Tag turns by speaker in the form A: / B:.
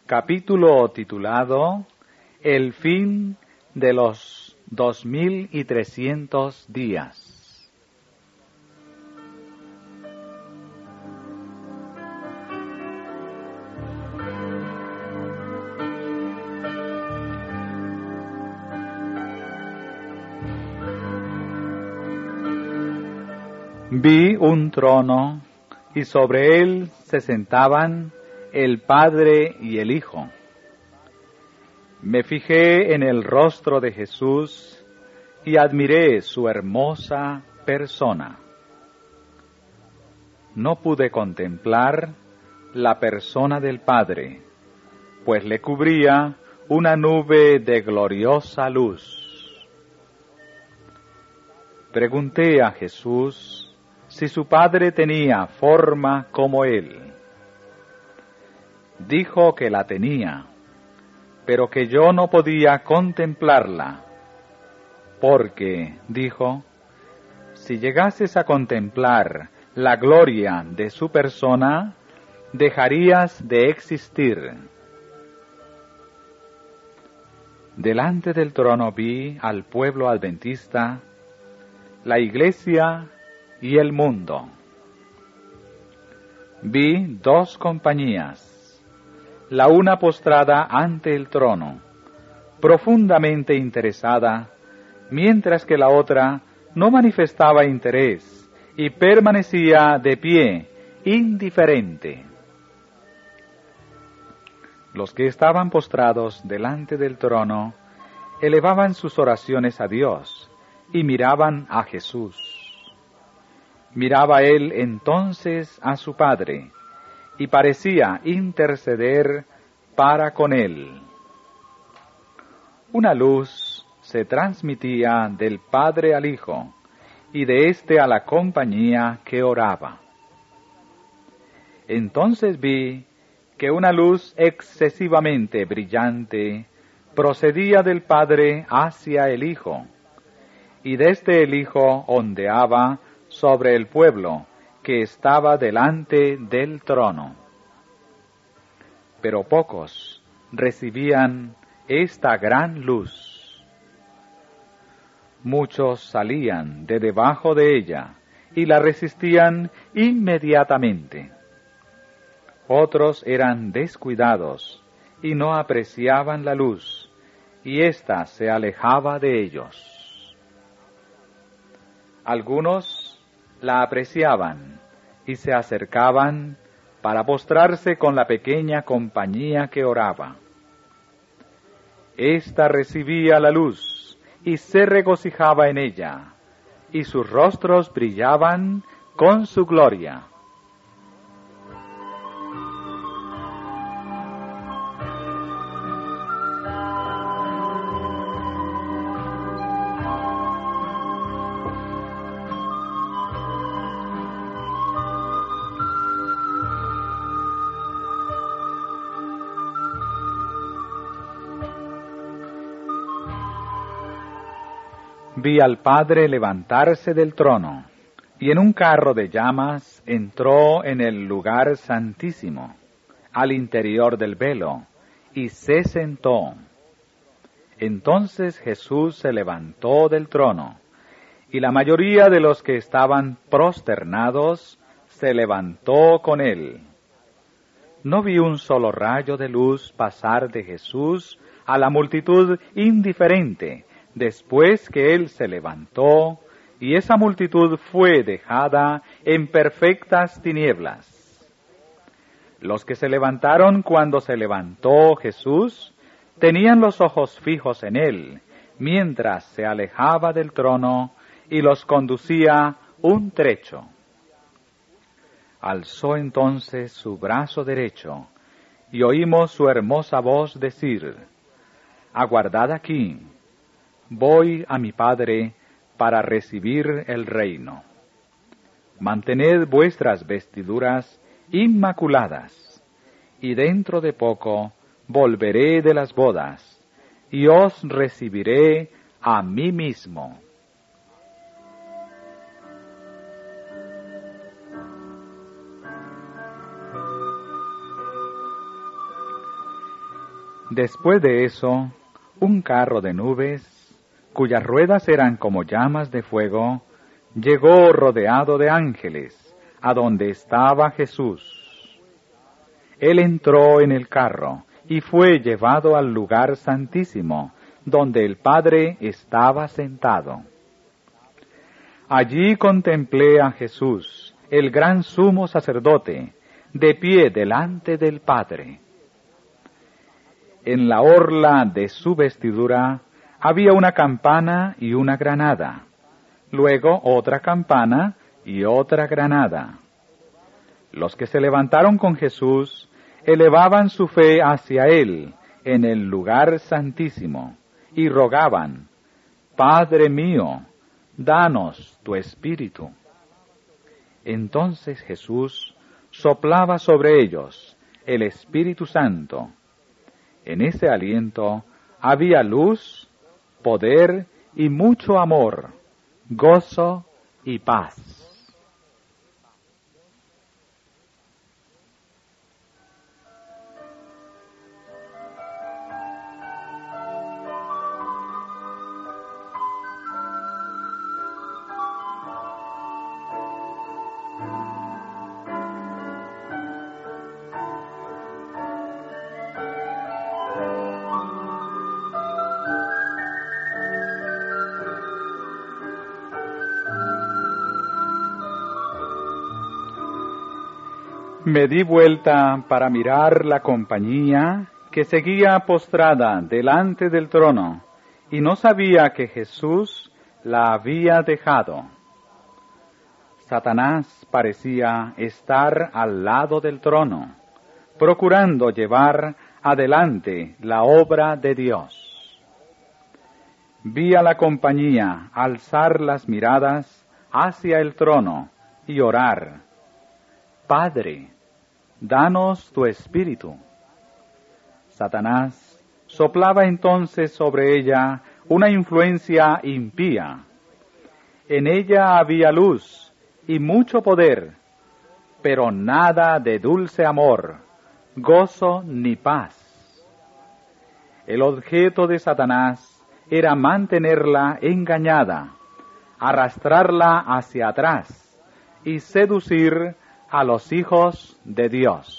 A: Capítulo titulado El fin de los 2300 días. Vi un trono y sobre él se sentaban el Padre y el Hijo. Me fijé en el rostro de Jesús y admiré su hermosa persona. No pude contemplar la persona del Padre, pues le cubría una nube de gloriosa luz. Pregunté a Jesús si su Padre tenía forma como él. Dijo que la tenía, pero que yo no podía contemplarla, porque, dijo, si llegases a contemplar la gloria de su persona, dejarías de existir. Delante del trono vi al pueblo adventista, la iglesia y el mundo. Vi dos compañías, la una postrada ante el trono, profundamente interesada, mientras que la otra no manifestaba interés y permanecía de pie, indiferente. Los que estaban postrados delante del trono elevaban sus oraciones a Dios y miraban a Jesús. Miraba él entonces a su Padre y parecía interceder para con él. Una luz se transmitía del Padre al Hijo y de éste a la compañía que oraba. Entonces vi que una luz excesivamente brillante procedía del Padre hacia el Hijo, y desde el Hijo ondeaba sobre el pueblo que estaba delante del trono. Pero pocos recibían esta gran luz. Muchos salían de debajo de ella y la resistían inmediatamente. Otros eran descuidados y no apreciaban la luz, y ésta se alejaba de ellos. Algunos la apreciaban y se acercaban para postrarse con la pequeña compañía que oraba. Esta recibía la luz y se regocijaba en ella, y sus rostros brillaban con su gloria. Vi al Padre levantarse del trono, y en un carro de llamas entró en el lugar santísimo, al interior del velo, y se sentó. Entonces Jesús se levantó del trono, y la mayoría de los que estaban prosternados se levantó con él. No vi un solo rayo de luz pasar de Jesús a la multitud indiferente, después que él se levantó, y esa multitud fue dejada en perfectas tinieblas. Los que se levantaron cuando se levantó Jesús, tenían los ojos fijos en él, mientras se alejaba del trono y los conducía un trecho. Alzó entonces su brazo derecho, y oímos su hermosa voz decir: «Aguardad aquí, voy a mi Padre para recibir el reino. Mantened vuestras vestiduras inmaculadas, y dentro de poco volveré de las bodas, y os recibiré a mí mismo». Después de eso, un carro de nubes, cuyas ruedas eran como llamas de fuego, llegó rodeado de ángeles, a donde estaba Jesús. Él entró en el carro y fue llevado al lugar santísimo, donde el Padre estaba sentado. Allí contemplé a Jesús, el gran sumo sacerdote, de pie delante del Padre. En la orla de su vestidura había una campana y una granada, luego otra campana y otra granada. Los que se levantaron con Jesús elevaban su fe hacia Él en el lugar santísimo y rogaban: Padre mío, danos tu Espíritu. Entonces Jesús soplaba sobre ellos el Espíritu Santo. En ese aliento había luz, poder y mucho amor, gozo y paz. Me di vuelta para mirar la compañía que seguía postrada delante del trono, y no sabía que Jesús la había dejado. Satanás parecía estar al lado del trono, procurando llevar adelante la obra de Dios. Vi a la compañía alzar las miradas hacia el trono y orar: Padre, danos tu Espíritu. Satanás soplaba entonces sobre ella una influencia impía. En ella había luz y mucho poder, pero nada de dulce amor, gozo ni paz. El objeto de Satanás era mantenerla engañada, arrastrarla hacia atrás y seducir a los hijos de Dios.